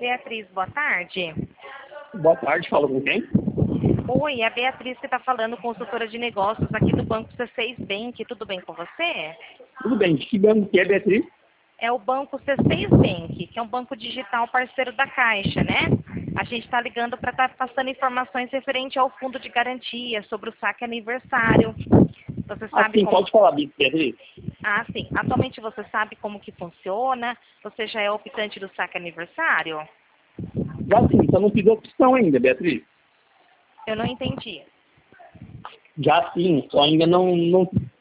Beatriz, boa tarde. Boa tarde, fala com quem? Oi, é a Beatriz que está falando, consultora de negócios aqui do Banco C6 Bank. Tudo bem com você? Tudo bem, de que banco que é, Beatriz? É o Banco C6 Bank, que é um banco digital parceiro da Caixa, né? A gente está ligando para estar passando informações referente ao fundo de garantia, sobre o saque aniversário. Você sabe Sim, como... pode falar, Beatriz. Sim. Atualmente você sabe como que funciona? Você já é optante do saque aniversário? Já sim, só não fiz opção ainda, Beatriz. Eu não entendi. Já sim, só ainda não